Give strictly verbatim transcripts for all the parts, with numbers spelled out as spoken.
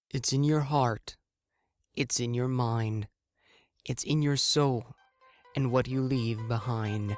It's in your heart, it's in your mind, it's in your soul, and what you leave behind.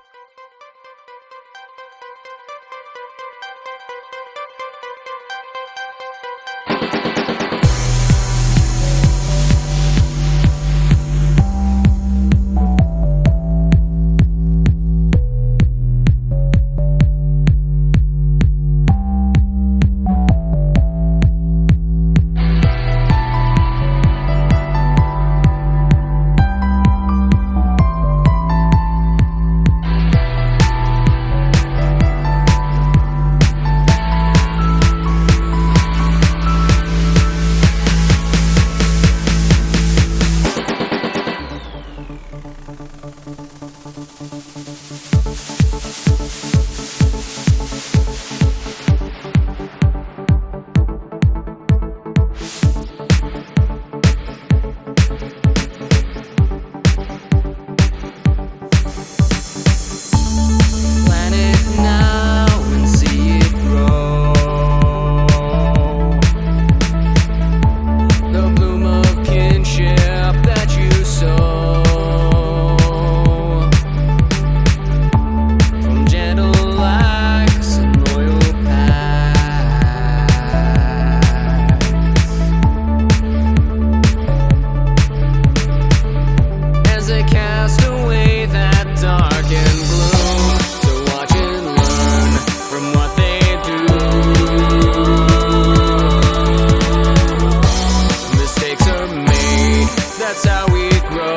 That's how we grow.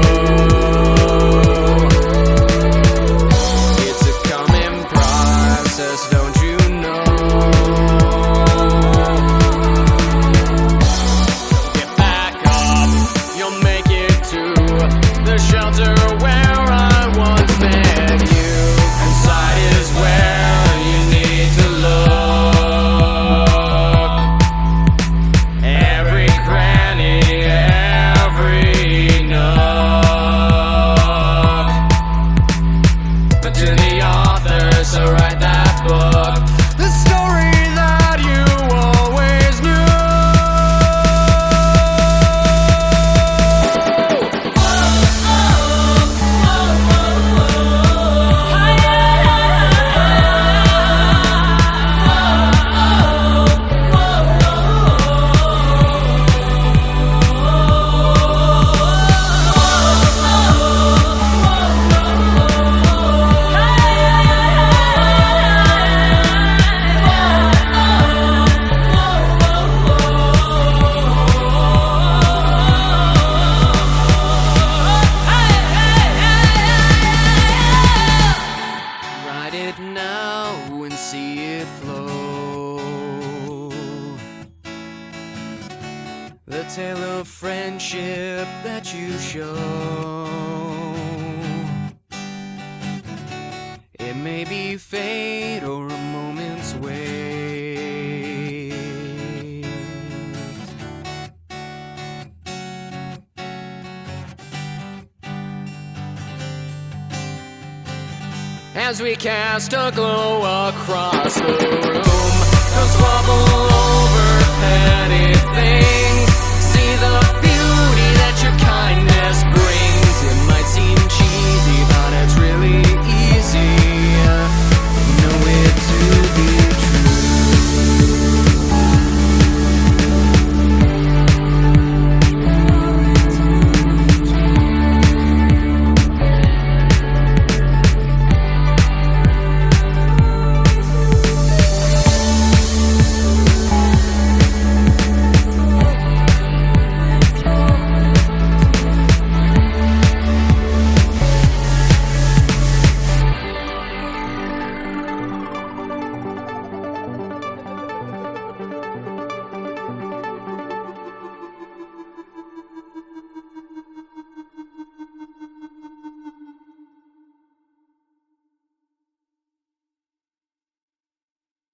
It's a common process, don't you know? Get back up, you'll make it to the shelter where I once met you. Inside is where you need to look. Every cranny, to the author, so write that book, the story that you always knew. It now and see it flow. The tale of friendship that you show. It may be fate or a moment's wait. As we cast a glow across the